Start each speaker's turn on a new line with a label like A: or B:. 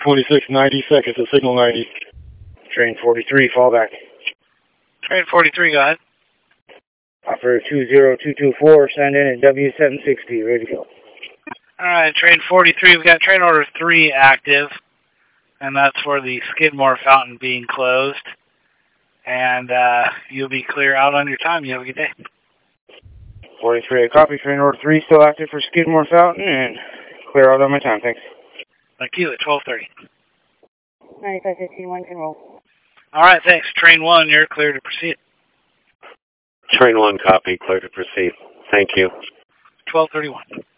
A: 2690 seconds to signal 90. Train 43, fallback.
B: Train 43, go ahead.
A: Operator 20224, send in at W760, ready to go.
B: Alright, train 43, we've got train order 3 active, and that's for the Skidmore fountain being closed. And you'll be clear out on your time. You have a good day.
A: 43, copy. Train order 3 still active for Skidmore fountain, and clear out on my time, thanks.
B: Thank you, at 12:30.
C: 9515, can roll.
B: Alright, thanks. Train 1, you're clear to proceed.
D: Train 1, copy, clear to proceed. Thank you.
B: 12:31.